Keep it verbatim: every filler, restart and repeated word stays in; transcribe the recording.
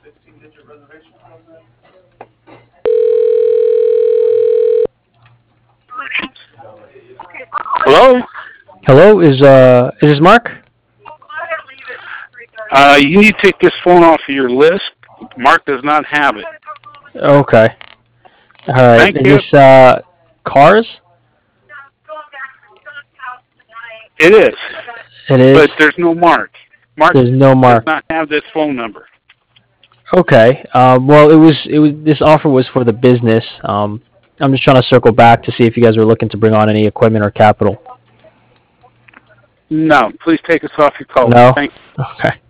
Hello? Hello, is uh is this Mark? Uh, you need to take this phone off of your list. Mark does not have it. Okay. All right. Thank Is you. this uh cars? It is, It but is. there's no Mark. Mark There's no does Mark. not have this phone number. Okay. Um. Well, it was it was this offer was for the business. Um. I'm just trying to circle back to see if you guys were looking to bring on any equipment or capital. No, please take us off your call list. No. Thank Okay.